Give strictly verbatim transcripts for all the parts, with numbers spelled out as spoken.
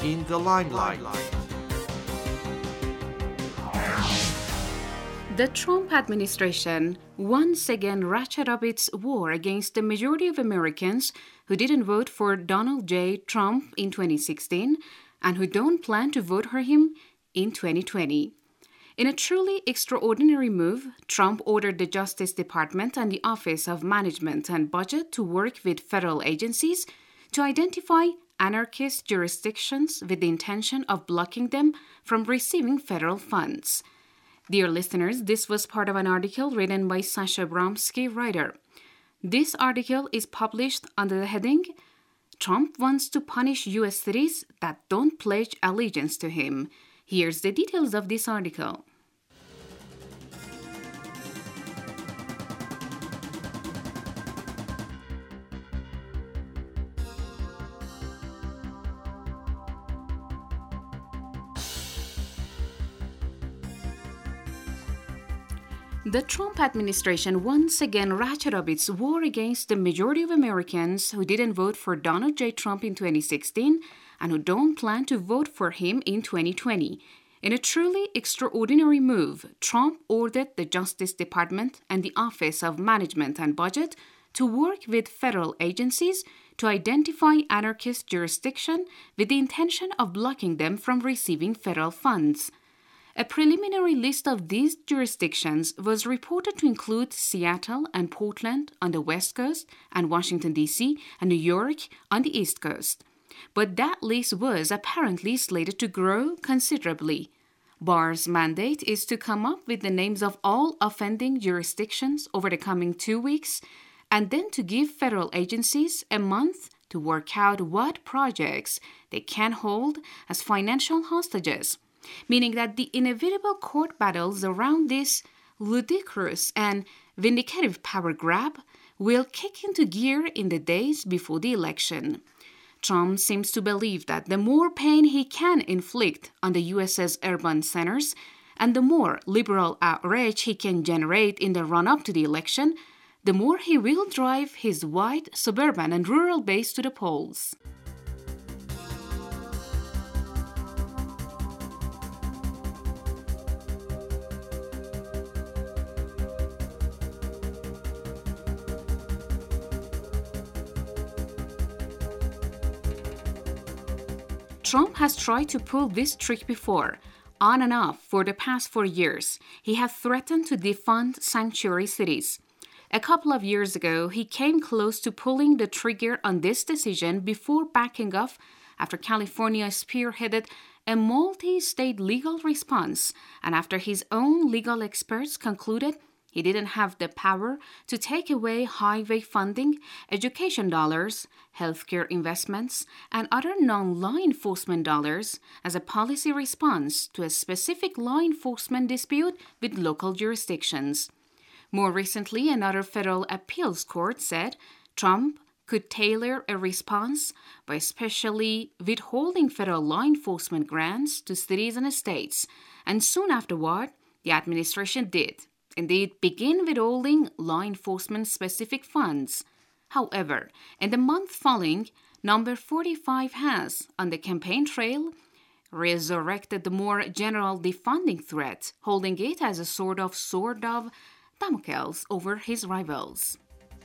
in the limelight. The Trump administration once again ratcheted up its war against the majority of Americans who didn't vote for Donald J. Trump in twenty sixteen and who don't plan to vote for him in twenty twenty. In a truly extraordinary move, Trump ordered the Justice Department and the Office of Management and Budget to work with federal agencies to identify anarchist jurisdictions with the intention of blocking them from receiving federal funds. Dear listeners, this was part of an article written by Sasha Bromsky, writer. This article is published under the heading, Trump wants to punish U S cities that don't pledge allegiance to him. Here's the details of this article. The Trump administration once again ratcheted up its war against the majority of Americans who didn't vote for Donald J. Trump in twenty sixteen and who don't plan to vote for him in twenty twenty. In a truly extraordinary move, Trump ordered the Justice Department and the Office of Management and Budget to work with federal agencies to identify anarchist jurisdiction with the intention of blocking them from receiving federal funds. A preliminary list of these jurisdictions was reported to include Seattle and Portland on the West Coast and Washington, D C and New York on the East Coast. But that list was apparently slated to grow considerably. Barr's mandate is to come up with the names of all offending jurisdictions over the coming two weeks and then to give federal agencies a month to work out what projects they can hold as financial hostages, meaning that the inevitable court battles around this ludicrous and vindicative power grab will kick into gear in the days before the election. Trump seems to believe that the more pain he can inflict on the U S's urban centers and the more liberal outrage he can generate in the run-up to the election, the more he will drive his wide suburban and rural base to the polls. Trump has tried to pull this trick before, on and off for the past four years. He has threatened to defund sanctuary cities. A couple of years ago, he came close to pulling the trigger on this decision before backing off after California spearheaded a multi-state legal response and after his own legal experts concluded he didn't have the power to take away highway funding, education dollars, healthcare investments, and other non-law enforcement dollars as a policy response to a specific law enforcement dispute with local jurisdictions. More recently, another federal appeals court said Trump could tailor a response by especially withholding federal law enforcement grants to cities and states, and soon afterward, the administration did. Indeed, begin withholding law enforcement-specific funds. However, in the month following, number forty-five has, on the campaign trail, resurrected the more general defunding threat, holding it as a sort of sword of Damocles over his rivals.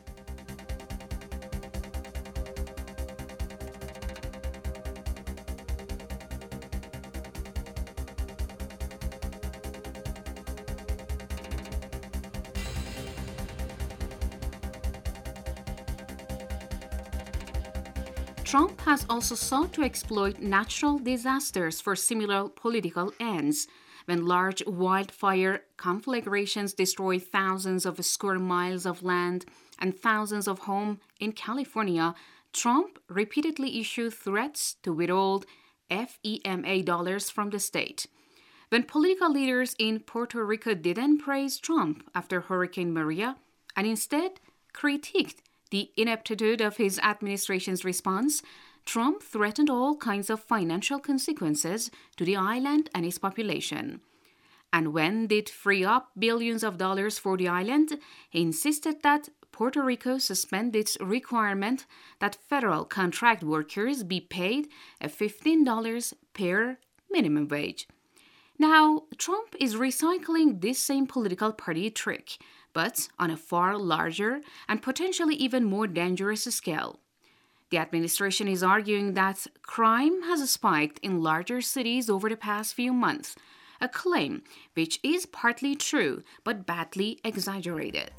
Trump has also sought to exploit natural disasters for similar political ends. When large wildfire conflagrations destroy thousands of square miles of land and thousands of homes in California, Trump repeatedly issued threats to withhold F E M A dollars from the state. When political leaders in Puerto Rico didn't praise Trump after Hurricane Maria and instead critiqued the ineptitude of his administration's response, Trump threatened all kinds of financial consequences to the island and its population. And when did free up billions of dollars for the island, he insisted that Puerto Rico suspend its requirement that federal contract workers be paid a fifteen dollars per minimum wage. Now, Trump is recycling this same political party trick, but on a far larger and potentially even more dangerous scale. The administration is arguing that crime has spiked in larger cities over the past few months, a claim which is partly true but badly exaggerated.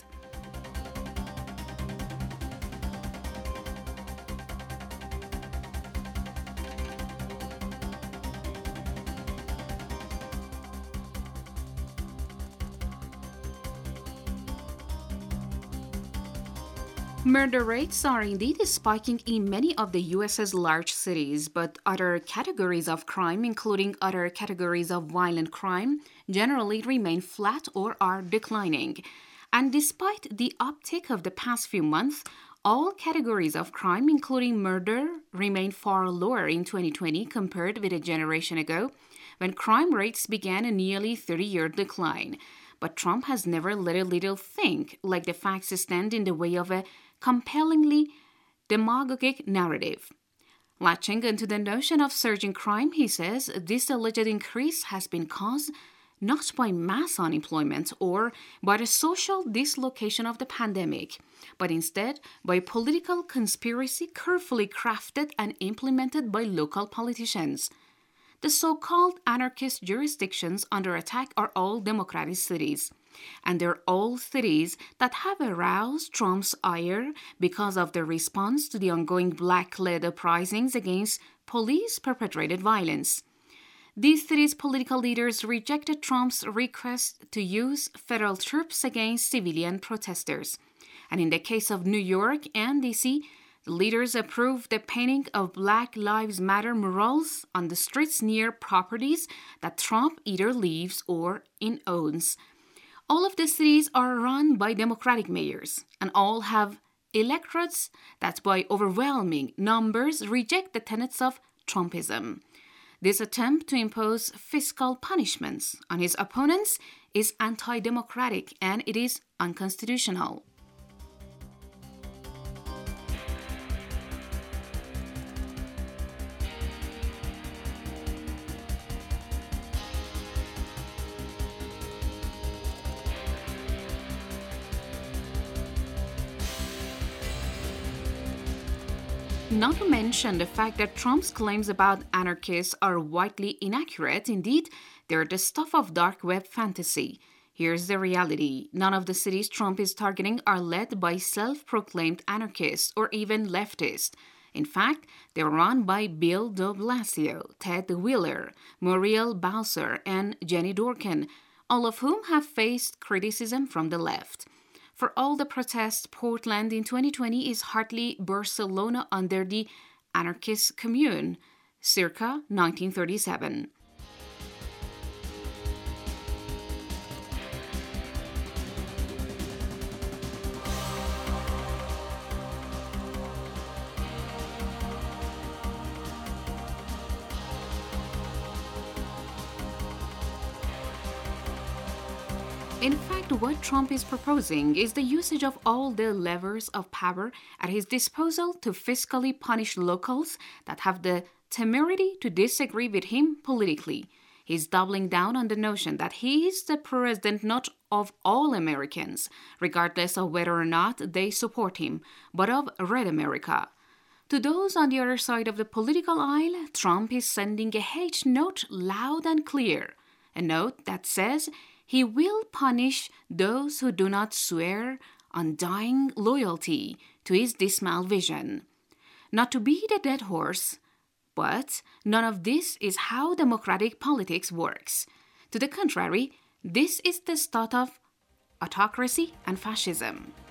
Murder rates are indeed spiking in many of the U S's large cities, but other categories of crime, including other categories of violent crime, generally remain flat or are declining. And despite the uptick of the past few months, all categories of crime, including murder, remain far lower in twenty twenty compared with a generation ago, when crime rates began a nearly thirty-year decline. But Trump has never let a little think like the facts stand in the way of a compellingly demagogic narrative. Latching onto the notion of surging crime, he says this alleged increase has been caused not by mass unemployment or by the social dislocation of the pandemic, but instead by political conspiracy carefully crafted and implemented by local politicians. The so-called anarchist jurisdictions under attack are all Democratic cities, and they're all cities that have aroused Trump's ire because of their response to the ongoing black-led uprisings against police-perpetrated violence. These cities' political leaders rejected Trump's request to use federal troops against civilian protesters. And in the case of New York and D C, the leaders approved the painting of Black Lives Matter murals on the streets near properties that Trump either lives or in owns. All of the cities are run by Democratic mayors, and all have electorates that by overwhelming numbers reject the tenets of Trumpism. This attempt to impose fiscal punishments on his opponents is anti-democratic and it is unconstitutional. Not to mention the fact that Trump's claims about anarchists are widely inaccurate. Indeed, they're the stuff of dark web fantasy. Here's the reality. None of the cities Trump is targeting are led by self-proclaimed anarchists or even leftists. In fact, they're run by Bill de Blasio, Ted Wheeler, Muriel Bowser, and Jenny Durkan, all of whom have faced criticism from the left. For all the protests, Portland in twenty twenty is hardly Barcelona under the anarchist commune, circa nineteen thirty-seven. In fact, what Trump is proposing is the usage of all the levers of power at his disposal to fiscally punish locals that have the temerity to disagree with him politically. He's doubling down on the notion that he is the president not of all Americans, regardless of whether or not they support him, but of Red America. To those on the other side of the political aisle, Trump is sending a hate note loud and clear, a note that says he will punish those who do not swear undying loyalty to his dismal vision. Not to beat a dead horse, but none of this is how democratic politics works. To the contrary, this is the start of autocracy and fascism.